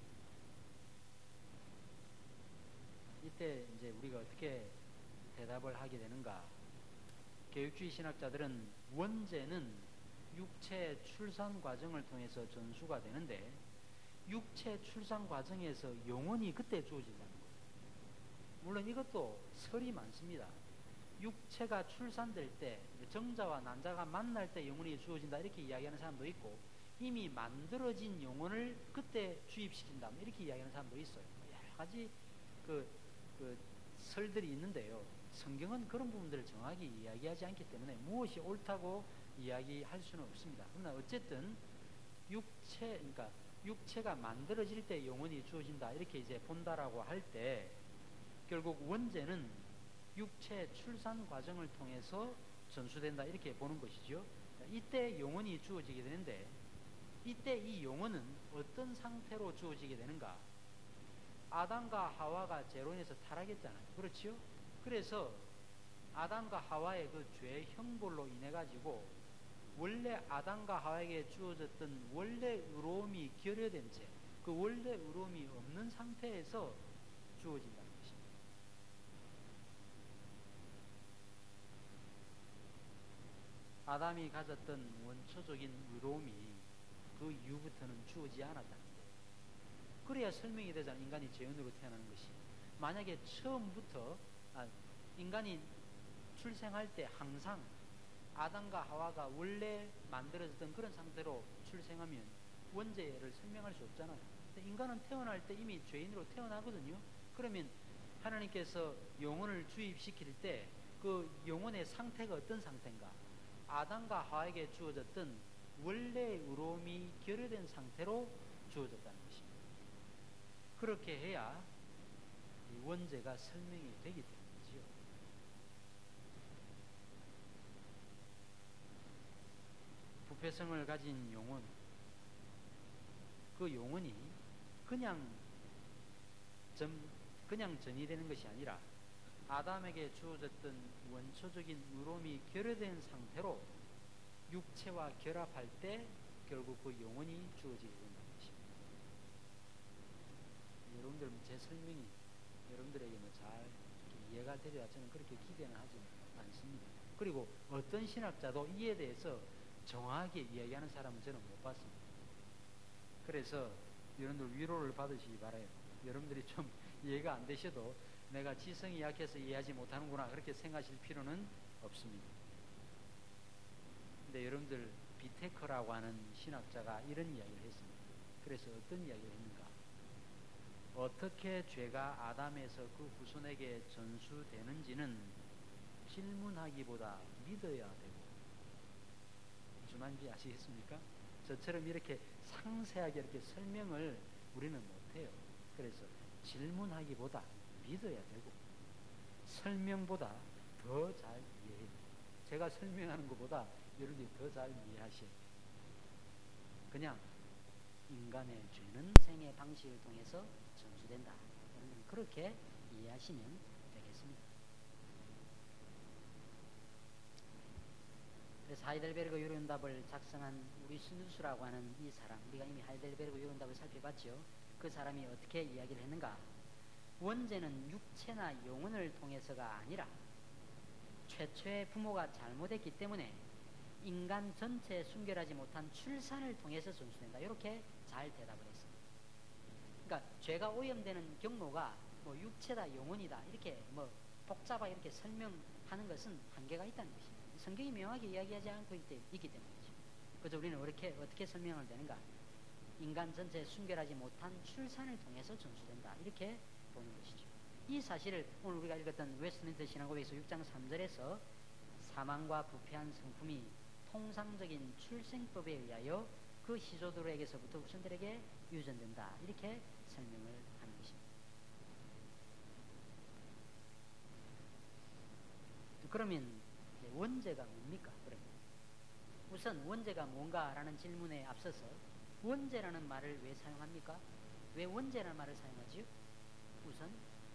이때 이제 우리가 어떻게 대답을 하게 되는가? 교육주의 신학자들은 원죄는 육체 출산 과정을 통해서 전수가 되는데 육체 출산 과정에서 영혼이 그때 주어진다는 거예요. 물론 이것도 설이 많습니다. 육체가 출산될 때 정자와 난자가 만날 때 영혼이 주어진다 이렇게 이야기하는 사람도 있고 이미 만들어진 영혼을 그때 주입시킨다 이렇게 이야기하는 사람도 있어요. 여러 가지 그 설들이 있는데요. 성경은 그런 부분들을 정확히 이야기하지 않기 때문에 무엇이 옳다고 이야기할 수는 없습니다. 그러나 어쨌든 그러니까 육체가 만들어질 때 영혼이 주어진다 이렇게 이제 본다라고 할 때 결국 원죄는 육체 출산 과정을 통해서 전수된다 이렇게 보는 것이죠. 이때 영혼이 주어지게 되는데 이때 이 영혼은 어떤 상태로 주어지게 되는가? 아담과 하와가 제론에서 타락했잖아요. 그렇지요? 그래서 아담과 하와의 그 죄의 형벌로 인해 가지고 원래 아담과 하와에게 주어졌던 원래 의로움이 결여된 채 그 원래 의로움이 없는 상태에서 주어진다는 것입니다. 아담이 가졌던 원초적인 의로움이 그 이후부터는 주어지지 않았다는 거예요. 그래야 설명이 되잖아요. 인간이 죄인으로 태어나는 것이. 만약에 처음부터 인간이 출생할 때 항상 아담과 하와가 원래 만들어졌던 그런 상태로 출생하면 원죄를 설명할 수 없잖아요. 근데 인간은 태어날 때 이미 죄인으로 태어나거든요. 그러면 하나님께서 영혼을 주입시킬 때 그 영혼의 상태가 어떤 상태인가? 아담과 하와에게 주어졌던 원래의 의로움이 결여된 상태로 주어졌다는 것입니다. 그렇게 해야 이 원죄가 설명이 되기 때문이지요. 부패성을 가진 영혼, 그 영혼이 그냥 전이되는 것이 아니라 아담에게 주어졌던 원초적인 의로움이 결여된 상태로 육체와 결합할 때 결국 그 영혼이 주어지게 된다는 것입니다. 여러분들 제 설명이 여러분들에게 잘 이해가 되리라 저는 그렇게 기대는 하지 않습니다. 그리고 어떤 신학자도 이에 대해서 정확하게 이야기하는 사람은 저는 못 봤습니다. 그래서 여러분들 위로를 받으시기 바라요. 여러분들이 좀 이해가 안 되셔도 내가 지성이 약해서 이해하지 못하는구나 그렇게 생각하실 필요는 없습니다. 근데 여러분들 비테커라고 하는 신학자가 이런 이야기를 했습니다. 그래서 어떤 이야기를 했는가? 어떻게 죄가 아담에서 그 후손에게 전수되는지는 질문하기보다 믿어야 되고, 무슨 말인지 아시겠습니까? 저처럼 이렇게 상세하게 이렇게 설명을 우리는 못해요. 그래서 질문하기보다 믿어야 되고 설명보다 더 잘 이해해야 돼요. 제가 설명하는 것보다 여러분이 더 잘 이해하셔야 돼요. 그냥 인간의 죄는 생의 방식을 통해서 전수된다. 여러분 그렇게 이해하시면 되겠습니다. 그래서 하이델베르그 유론답을 작성한 우리 스누스라고 하는 이 사람, 우리가 이미 하이델베르그 유론답을 살펴봤죠. 그 사람이 어떻게 이야기를 했는가? 원죄는 육체나 영혼을 통해서가 아니라 최초의 부모가 잘못했기 때문에 인간 전체에 순결하지 못한 출산을 통해서 전수된다. 이렇게 잘 대답을 했습니다. 그러니까 죄가 오염되는 경로가 뭐 육체다 영혼이다 이렇게 뭐 복잡하게 이렇게 설명하는 것은 한계가 있다는 것입니다. 성경이 명확히 이야기하지 않고 있기 때문이죠. 그래서 우리는 어떻게 설명을 되는가? 인간 전체에 순결하지 못한 출산을 통해서 전수된다. 이렇게 보는 것이죠. 이 사실을 오늘 우리가 읽었던 웨스트민스터 신앙고백서 6장 3절에서 사망과 부패한 성품이 통상적인 출생법에 의하여 그 시조들에게서부터 후손들에게 유전된다. 이렇게 설명을 하는 것입니다. 그러면 원죄가 뭡니까? 그러면 우선 원죄가 뭔가라는 질문에 앞서서 원죄라는 말을 왜 사용합니까? 왜 원죄라는 말을 사용하지요? 우선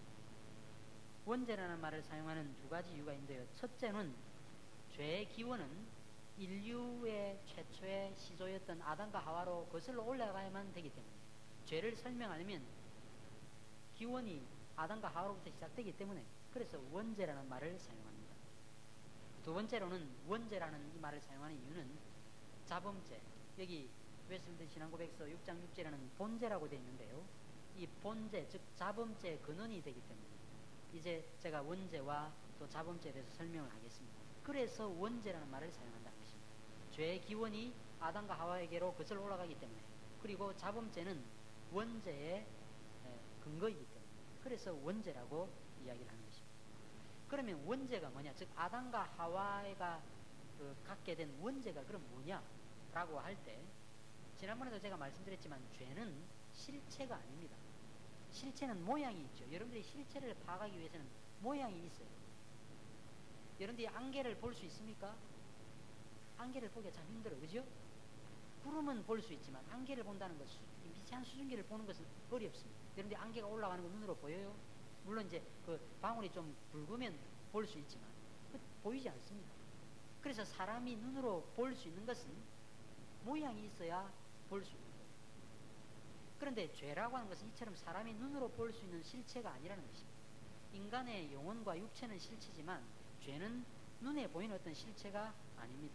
원죄라는 말을 사용하는 두 가지 이유가 있는데요. 첫째는 죄의 기원은 인류의 최초의 시조였던 아담과 하와로 거슬러 올라가야만 되기 때문에 죄를 설명하려면 기원이 아담과 하와로부터 시작되기 때문에 그래서 원죄라는 말을 사용합니다. 두 번째로는 원죄라는 이 말을 사용하는 이유는 자범죄, 여기 웨스민스터 신앙고백서 6장 6절에는 본죄라고 되어 있는데요. 이 본죄, 즉 자범죄의 근원이 되기 때문에 이제 제가 원죄와 또 자범죄에 대해서 설명을 하겠습니다. 그래서 원죄라는 말을 사용한다는 것입니다. 죄의 기원이 아담과 하와에게로 거슬러 올라가기 때문에 그리고 자범죄는 원죄의 근거이기 때문에 그래서 원죄라고 이야기를 하는 것입니다. 그러면 원죄가 뭐냐? 즉 아담과 하와가 갖게 된 원죄가 그럼 뭐냐라고 할 때 지난번에도 제가 말씀드렸지만 죄는 실체가 아닙니다. 실체는 모양이 있죠. 여러분들이 실체를 파악하기 위해서는 모양이 있어요. 여러분들이 안개를 볼 수 있습니까? 안개를 보기가 참 힘들어요. 그죠? 구름은 볼 수 있지만 안개를 본다는 것, 미세한 수증기를 보는 것은 어렵습니다. 여러분들이 안개가 올라가는 거 눈으로 보여요? 물론 이제 그 방울이 좀 붉으면 볼 수 있지만 보이지 않습니다. 그래서 사람이 눈으로 볼 수 있는 것은 모양이 있어야 볼 수 있는 거예요. 그런데 죄라고 하는 것은 이처럼 사람이 눈으로 볼 수 있는 실체가 아니라는 것입니다. 인간의 영혼과 육체는 실체지만 죄는 눈에 보이는 어떤 실체가 아닙니다.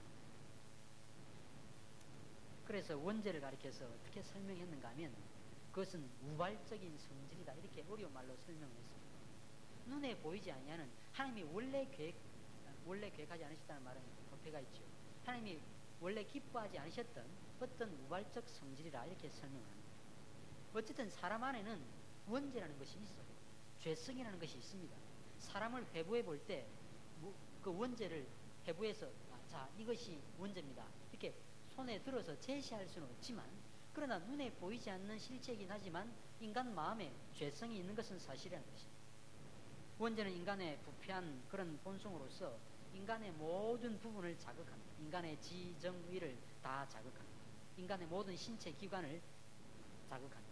그래서 원죄를 가리켜서 어떻게 설명했는가 하면 그것은 우발적인 성질이다, 이렇게 어려운 말로 설명을 했습니다. 눈에 보이지 아니하는, 하나님이 원래 계획하지 않으셨다는 말은 어폐가 있죠. 하나님이 원래 기뻐하지 않으셨던 어떤 우발적 성질이라 이렇게 설명을 합니다. 어쨌든 사람 안에는 원죄라는 것이 있어요. 죄성이라는 것이 있습니다. 사람을 회부해 볼 때 그 원죄를 회부해서 자, 이것이 원죄입니다, 이렇게 손에 들어서 제시할 수는 없지만, 그러나 눈에 보이지 않는 실체이긴 하지만 인간 마음에 죄성이 있는 것은 사실이라는 것입니다. 원죄는 인간의 부패한 그런 본성으로서 인간의 모든 부분을 자극합니다. 인간의 지정의를 다 자극합니다. 인간의 모든 신체 기관을 자극합니다.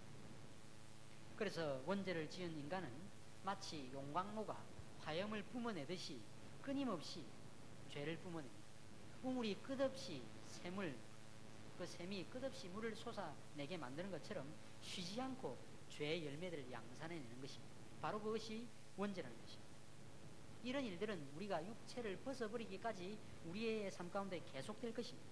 그래서 원죄를 지은 인간은 마치 용광로가 화염을 뿜어내듯이 끊임없이 죄를 뿜어냅니다. 우물이 끝없이 그 샘이 끝없이 물을 솟아내게 만드는 것처럼 쉬지 않고 죄의 열매들을 양산해내는 것입니다. 바로 그것이 원죄라는 것입니다. 이런 일들은 우리가 육체를 벗어버리기까지 우리의 삶 가운데 계속될 것입니다.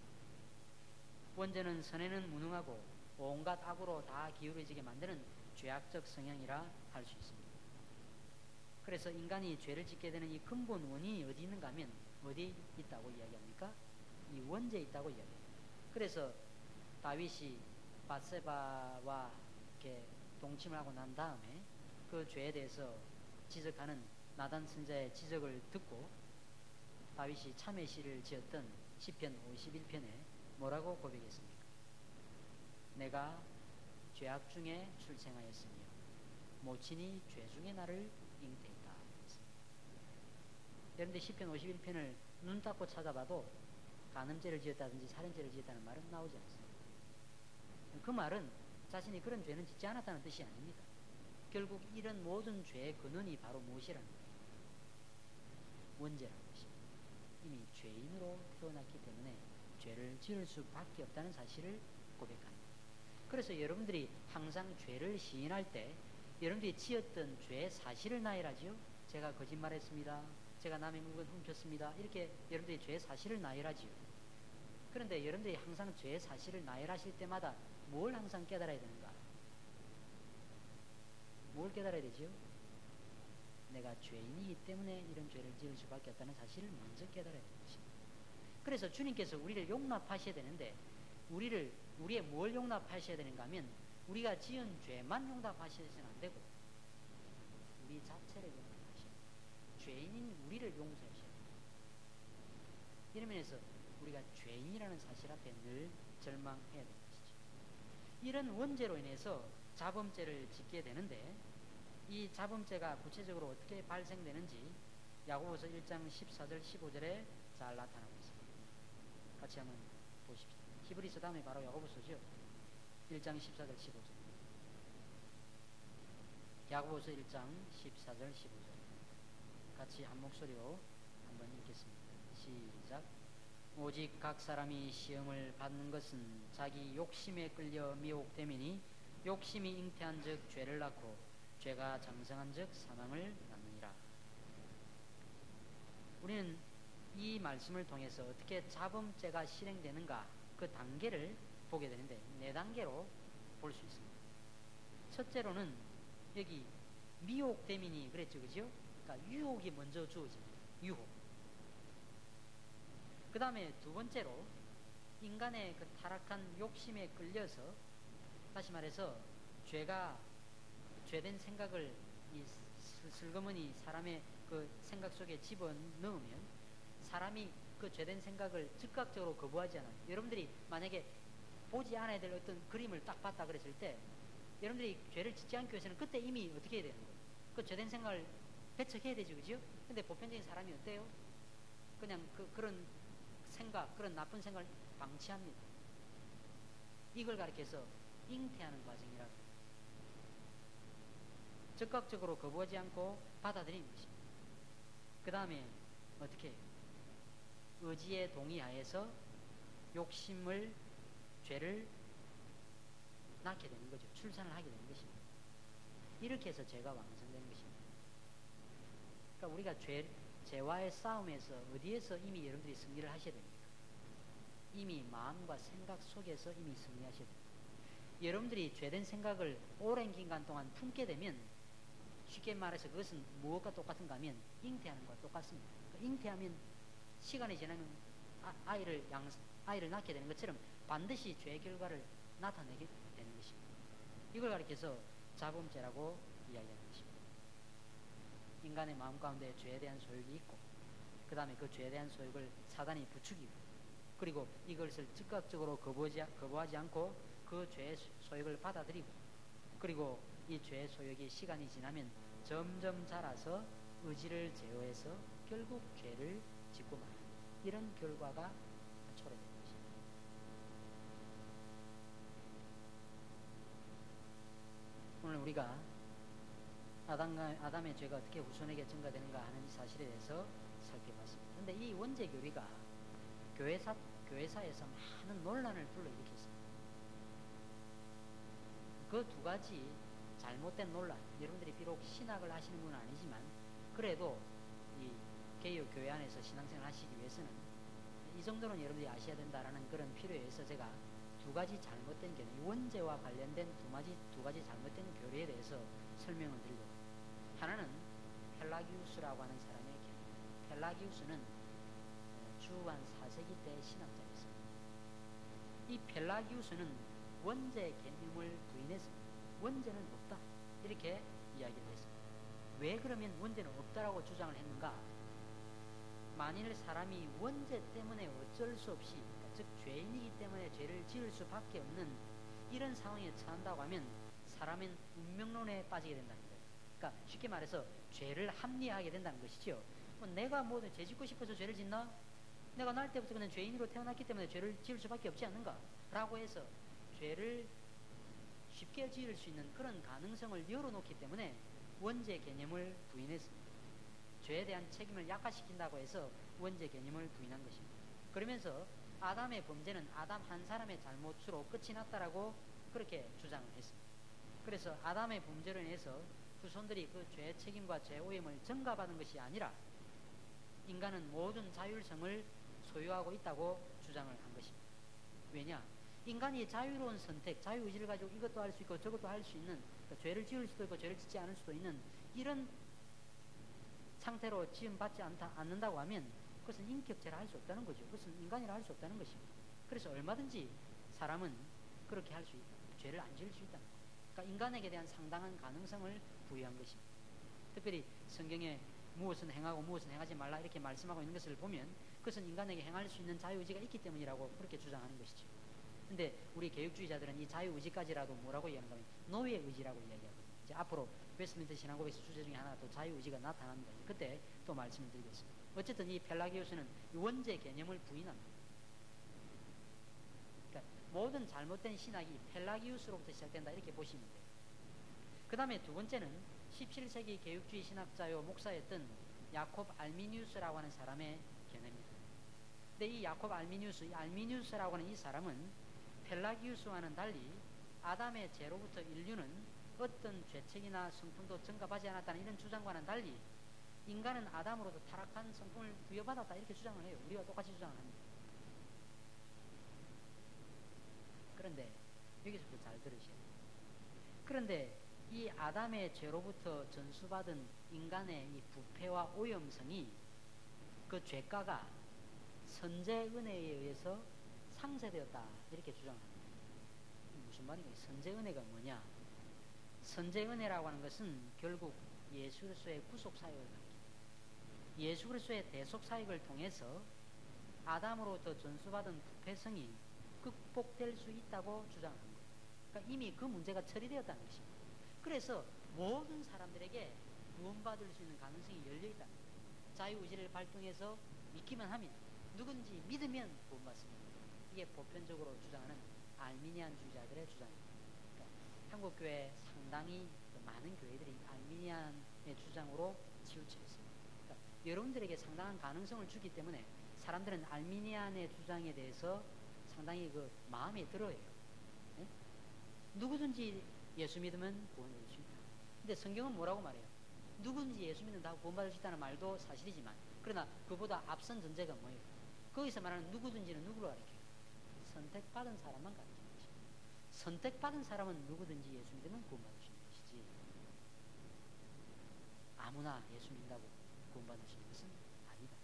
원죄는 선에는 무능하고 온갖 악으로 다 기울어지게 만드는 죄악적 성향이라 할 수 있습니다. 그래서 인간이 죄를 짓게 되는 이 근본 원인이 어디 있는가 하면 어디 있다고 이야기합니까? 이 원죄에 있다고 이야기합니다. 그래서 다윗이 밧세바와 이렇게 동침을 하고 난 다음에 그 죄에 대해서 지적하는 나단 선자의 지적을 듣고 다윗이 참회 시를 지었던 시편 51편에 뭐라고 고백했습니까? 내가 죄악 중에 출생하였으며 모친이 죄 중에 나를 잉태했다. 그런데 시편 51편을 눈 닫고 찾아봐도 간음죄를 지었다든지 살인죄를 지었다는 말은 나오지 않습니다. 그 말은 자신이 그런 죄는 짓지 않았다는 뜻이 아닙니다. 결국 이런 모든 죄의 근원이 바로 무엇이라는 거예요? 원죄라는 것입니다. 이미 죄인으로 태어났기 때문에 죄를 지을 수밖에 없다는 사실을 고백합니다. 그래서 여러분들이 항상 죄를 시인할 때 여러분들이 지었던 죄의 사실을 나열하지요. 제가 거짓말했습니다, 제가 남의 물건 훔쳤습니다, 이렇게 여러분들이 죄의 사실을 나열하지요. 그런데 여러분들이 항상 죄의 사실을 나열하실 때마다 뭘 항상 깨달아야 되는가? 뭘 깨달아야 되지요? 내가 죄인이기 때문에 이런 죄를 지을 수밖에 없다는 사실을 먼저 깨달아야 되는 것입니다. 그래서 주님께서 우리를 용납하셔야 되는데 우리의 뭘 용납하셔야 되는가 하면 우리가 지은 죄만 용납하셔서는 안 되고 우리 자체를 용납하셔야 돼요. 죄인인 우리를 용서하셔야 돼요. 이런 면에서 우리가 죄인이라는 사실 앞에 늘 절망해야 되는 것이죠. 이런 원죄로 인해서 자범죄를 짓게 되는데 이 자범죄가 구체적으로 어떻게 발생되는지 야고보서 1장 14절 15절에 잘 나타나고 있습니다. 같이 한번 보십시오. 히브리서 다음에 바로 야고보서죠. 1장 14절 15절. 야고보서 1장 14절 15절 같이 한 목소리로 한번 읽겠습니다. 시작. 오직 각 사람이 시험을 받는 것은 자기 욕심에 끌려 미혹됨이니 욕심이 잉태한 즉 죄를 낳고 죄가 장성한 즉 사망을 낳느니라. 우리는 이 말씀을 통해서 어떻게 자범죄가 실행되는가 그 단계를 보게 되는데 4단계로 볼 수 있습니다. 첫째로는 여기 미혹됨이니 그랬죠, 그죠? 그러니까 유혹이 먼저 주어집니다. 유혹. 그 다음에 두 번째로 인간의 그 타락한 욕심에 끌려서 다시 말해서 죄된 생각을 이 슬그머니 사람의 그 생각 속에 집어넣으면 사람이 그 죄된 생각을 즉각적으로 거부하지 않아요. 여러분들이 만약에 보지 않아야 될 어떤 그림을 딱 봤다 그랬을 때 여러분들이 죄를 짓지 않기 위해서는 그때 이미 어떻게 해야 되는 거예요? 그 죄된 생각을 배척해야 되죠, 그죠? 근데 보편적인 사람이 어때요? 그냥 그런 생각, 그런 나쁜 생각을 방치합니다. 이걸 가리켜서 잉태하는 과정이라고. 적극적으로 거부하지 않고 받아들이는 것입니다. 그 다음에 어떻게 해요? 의지에 동의하여서 욕심을, 죄를 낳게 되는 거죠. 출산을 하게 되는 것입니다. 이렇게 해서 죄가 완성되는 것입니다. 그러니까 우리가 죄와의 싸움에서 어디에서 이미 여러분들이 승리를 하셔야 됩니까? 이미 마음과 생각 속에서 이미 승리하셔야 됩니다. 여러분들이 죄된 생각을 오랜 기간 동안 품게 되면 쉽게 말해서 그것은 무엇과 똑같은가 하면 잉태하는 것과 똑같습니다. 그러니까 잉태하면 시간이 지나면 아이를 낳게 되는 것처럼 반드시 죄의 결과를 나타내게 되는 것입니다. 이걸 가리켜서 자범죄라고 이야기하는 것입니다. 인간의 마음 가운데 죄에 대한 소욕이 있고 그 다음에 그 죄에 대한 소욕을 사단이 부추기고 그리고 이것을 즉각적으로 거부하지 않고 그 죄의 소욕을 받아들이고 그리고 이 죄의 소욕이 시간이 지나면 점점 자라서 의지를 제어해서 결국 죄를 짓고 마는 이런 결과가 초래되는 것입니다. 오늘 우리가 아담의 죄가 어떻게 후손에게 증가되는가 하는 사실에 대해서 살펴봤습니다. 그런데 이 원죄 교리가 교회사에서 많은 논란을 불러일으켰습니다. 그 두 가지 잘못된 논란, 여러분들이 비록 신학을 하시는 분은 아니지만 그래도 이 개요 교회 안에서 신앙생활을 하시기 위해서는 이 정도는 여러분들이 아셔야 된다라는 그런 필요에 의해서 제가 두 가지 잘못된 개념, 원죄와 관련된 두 가지 잘못된 교리에 대해서 설명을 드리려고 합니다. 하나는 펠라기우스라고 하는 사람의 개념입니다. 펠라기우스는 주한 4세기 때 신학자였습니다. 이 펠라기우스는 원죄 개념을 부인했습니다. 원죄는 없다 이렇게 이야기를 했습니다. 왜 그러면 원죄는 없다라고 주장을 했는가? 만일 사람이 원죄 때문에 어쩔 수 없이 즉 죄인이기 때문에 죄를 지을 수밖에 없는 이런 상황에 처한다고 하면 사람은 운명론에 빠지게 된다는 거예요. 그러니까 쉽게 말해서 죄를 합리화하게 된다는 것이죠. 내가 죄 짓고 싶어서 죄를 짓나? 내가 날 때부터 그냥 죄인으로 태어났기 때문에 죄를 지을 수밖에 없지 않는가? 라고 해서 죄를 쉽게 지을 수 있는 그런 가능성을 열어놓기 때문에 원죄 개념을 부인했습니다. 죄에 대한 책임을 약화시킨다고 해서 원죄 개념을 부인한 것입니다. 그러면서 아담의 범죄는 아담 한 사람의 잘못으로 끝이 났다라고 그렇게 주장을 했습니다. 그래서 아담의 범죄로 인해서 후손들이 그 죄의 책임과 죄 오염을 전가받은 것이 아니라 인간은 모든 자율성을 소유하고 있다고 주장을 한 것입니다. 왜냐? 인간이 자유로운 선택, 자유의지를 가지고 이것도 할 수 있고 저것도 할 수 있는 그러니까 죄를 지을 수도 있고 죄를 짓지 않을 수도 있는 이런 상태로 지음받지 않는다고 하면 그것은 인격체라 할 수 없다는 거죠. 그것은 인간이라 할 수 없다는 것입니다. 그래서 얼마든지 사람은 그렇게 할 수 있다. 죄를 안 지을 수 있다는 거예요. 그러니까 인간에게 대한 상당한 가능성을 부여한 것입니다. 특별히 성경에 무엇은 행하고 무엇은 행하지 말라 이렇게 말씀하고 있는 것을 보면 그것은 인간에게 행할 수 있는 자유의지가 있기 때문이라고 그렇게 주장하는 것이죠. 근데 우리 개혁주의자들은 이 자유의지까지라도 뭐라고 이야기하는가 하면 노예의지라고 이야기하거든요. 이제 앞으로 웨스트민스터 신앙고백서 주제 중에 하나 또 자유의지가 나타납니다. 그때 또 말씀을 드리겠습니다. 어쨌든 이 펠라기우스는 원죄 개념을 부인합니다. 그러니까 모든 잘못된 신학이 펠라기우스로부터 시작된다 이렇게 보시면 돼요. 그 다음에 두 번째는 17세기 개혁주의 신학자요 목사였던 야콥 알미니우스라고 하는 사람의 개념입니다. 근데 이 야콥 알미니우스라고 하는 이 사람은 펠라기우스와는 달리 아담의 죄로부터 인류는 어떤 죄책이나 성품도 전가받지 않았다는 이런 주장과는 달리 인간은 아담으로부터 타락한 성품을 부여받았다 이렇게 주장을 해요. 우리와 똑같이 주장을 합니다. 그런데 여기서부터 잘 들으셔야 돼요. 그런데 이 아담의 죄로부터 전수받은 인간의 이 부패와 오염성이 그 죄가가 선제 은혜에 의해서 상쇄되었다 이렇게 주장합니다. 무슨 말인가요? 선제 은혜가 뭐냐? 선제 은혜라고 하는 것은 결국 예수 그리스도의 구속 사역을 가리킵니다. 예수 그리스도의 대속 사역을 통해서 아담으로부터 전수받은 부패성이 극복될 수 있다고 주장하는 거예요. 그러니까 이미 그 문제가 처리되었다는 것입니다. 그래서 모든 사람들에게 구원받을 수 있는 가능성이 열려있다. 자유의지를 발동해서 믿기만 하면, 누군지 믿으면 구원받습니다. 이게 보편적으로 주장하는 알미니안주의자들의 주장입니다. 그러니까 한국교회 상당히 많은 교회들이 알미니안의 주장으로 치우쳐 있습니다. 그러니까 여러분들에게 상당한 가능성을 주기 때문에 사람들은 알미니안의 주장에 대해서 상당히 그 마음에 들어요. 네? 누구든지 예수 믿으면 구원받을 수 있다. 근데 성경은 뭐라고 말해요? 누구든지 예수 믿는다고 구원받을 수 있다는 말도 사실이지만, 그러나 그보다 앞선 전제가 뭐예요? 거기서 말하는 누구든지는 누구로 가르쳐요? 선택받은 사람만 가르치는 것입니다. 선택받은 사람은 누구든지 예수 믿으면 구원받을 수 있는 것이지, 아무나 예수 믿는다고 구원받을 수 있는 것은 아니다.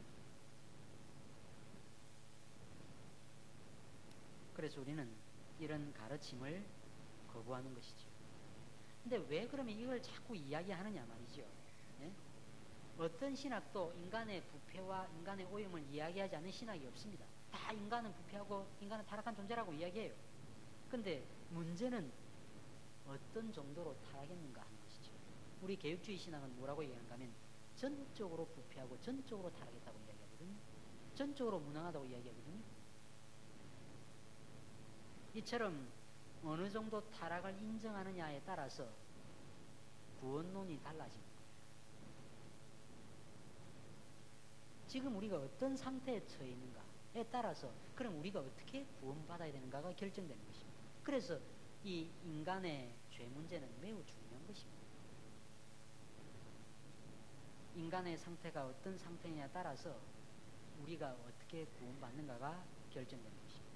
그래서 우리는 이런 가르침을 거부하는 것이죠. 근데 왜 그러면 이걸 자꾸 이야기하느냐 말이죠. 예? 어떤 신학도 인간의 부패와 인간의 오염을 이야기하지 않는 신학이 없습니다. 다 인간은 부패하고 인간은 타락한 존재라고 이야기해요. 근데 문제는 어떤 정도로 타락했는가 하는 것이죠. 우리 개혁주의 신학은 뭐라고 얘기하는가 하면 전적으로 부패하고 전적으로 타락했다고 이야기하거든요. 전적으로 무능하다고 이야기하거든요. 이처럼 어느 정도 타락을 인정하느냐에 따라서 구원론이 달라집니다. 지금 우리가 어떤 상태에 처해 있는가에 따라서 그럼 우리가 어떻게 구원받아야 되는가가 결정되는 것입니다. 그래서 이 인간의 죄 문제는 매우 중요한 것입니다. 인간의 상태가 어떤 상태냐에 따라서 우리가 어떻게 구원받는가가 결정되는 것입니다.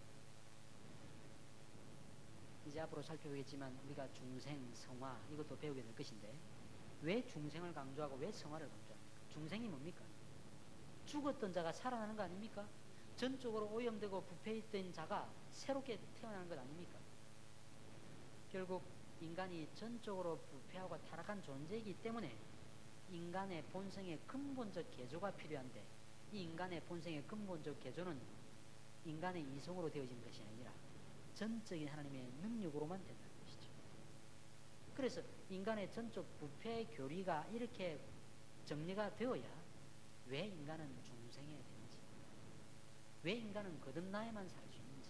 이제 앞으로 살펴보겠지만 우리가 중생, 성화 이것도 배우게 될 것인데, 왜 중생을 강조하고 왜 성화를 강조합니까? 중생이 뭡니까? 죽었던 자가 살아나는 거 아닙니까? 전적으로 오염되고 부패했던 자가 새롭게 태어나는 것 아닙니까? 결국 인간이 전적으로 부패하고 타락한 존재이기 때문에 인간의 본성의 근본적 개조가 필요한데, 이 인간의 본성의 근본적 개조는 인간의 이성으로 되어지는 것이 아니라 전적인 하나님의 능력으로만 된다는 것이죠. 그래서 인간의 전적 부패 교리가 이렇게 정리가 되어야 왜 인간은 중생해야 되는지, 왜 인간은 거듭나야만 살 수 있는지,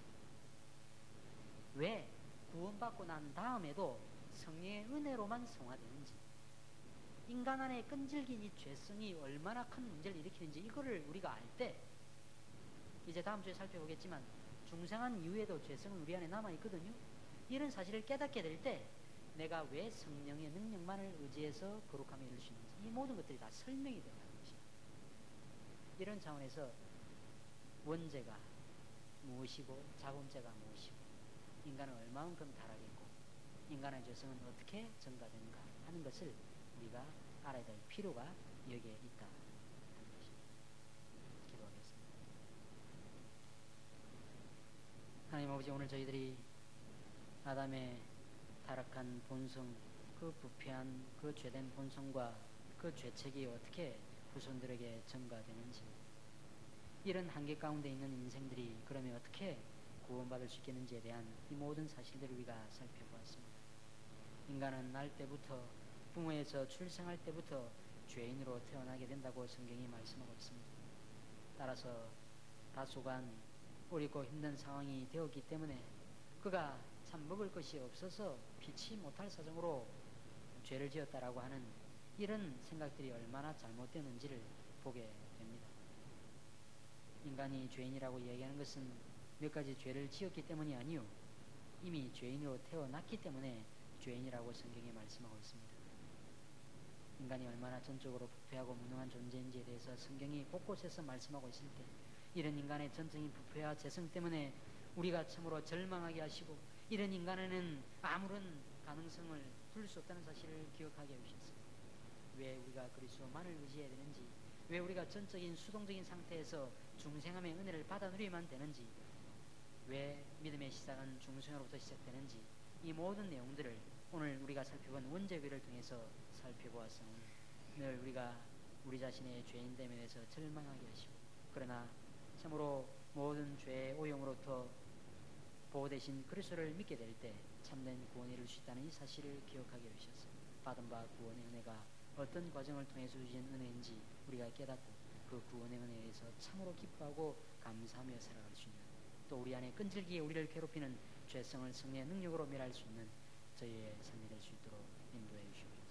왜 구원받고 난 다음에도 성령의 은혜로만 성화되는지, 인간 안에 끈질긴 이 죄성이 얼마나 큰 문제를 일으키는지 이거를 우리가 알 때, 이제 다음 주에 살펴보겠지만 중생한 이후에도 죄성은 우리 안에 남아있거든요. 이런 사실을 깨닫게 될 때 내가 왜 성령의 능력만을 의지해서 거룩함에 이룰 수 있는지, 이 모든 것들이 다 설명이 된다는 것입니다. 이런 차원에서 원죄가 무엇이고 자범죄가 무엇이고 인간은 얼마만큼 타락했고 인간의 죄성은 어떻게 증가되는가 하는 것을 우리가 알아야 될 필요가 여기에 있다 하는 것입니다. 기도하겠습니다. 하나님 아버지, 오늘 저희들이 아담의 타락한 본성, 그 부패한 그 죄된 본성과 그 죄책이 어떻게 후손들에게 전가되는지, 이런 한계 가운데 있는 인생들이 그러면 어떻게 구원받을 수 있겠는지에 대한 이 모든 사실들을 우리가 살펴보았습니다. 인간은 날 때부터, 부모에서 출생할 때부터 죄인으로 태어나게 된다고 성경이 말씀하고 있습니다. 따라서 다소간 어렵고 힘든 상황이 되었기 때문에 그가 참 먹을 것이 없어서 피치 못할 사정으로 죄를 지었다라고 하는 이런 생각들이 얼마나 잘못되었는지를 보게 됩니다. 인간이 죄인이라고 이야기하는 것은 몇 가지 죄를 지었기 때문이 아니요, 이미 죄인으로 태어났기 때문에 죄인이라고 성경에 말씀하고 있습니다. 인간이 얼마나 전적으로 부패하고 무능한 존재인지에 대해서 성경이 곳곳에서 말씀하고 있을 때, 이런 인간의 전적인 부패와 죄성 때문에 우리가 참으로 절망하게 하시고 이런 인간에는 아무런 가능성을 둘 수 없다는 사실을 기억하게 해주셨습니다. 왜 우리가 그리스도만을 의지해야 되는지, 왜 우리가 전적인 수동적인 상태에서 중생함의 은혜를 받아 누리면 되는지, 왜 믿음의 시작은 중생으로부터 시작되는지, 이 모든 내용들을 오늘 우리가 살펴본 원죄교를 통해서 살펴보았으니 늘 우리가 우리 자신의 죄인됨에 대해서 절망하게 하시고, 그러나 참으로 모든 죄의 오용으로부터 보호되신 그리스도를 믿게 될 때 참된 구원을 이룰 수 있다는 이 사실을 기억하게 하셔서 받은 바 구원의 은혜가 어떤 과정을 통해서 주신 은혜인지 우리가 깨닫고 그 구원의 은혜에서 참으로 기뻐하고 감사하며 살아갈 수 있는, 또 우리 안에 끈질기게 우리를 괴롭히는 죄성을 성령의 능력으로 멸할 수 있는 저희의 삶이 될 수 있도록 인도해 주시옵소서.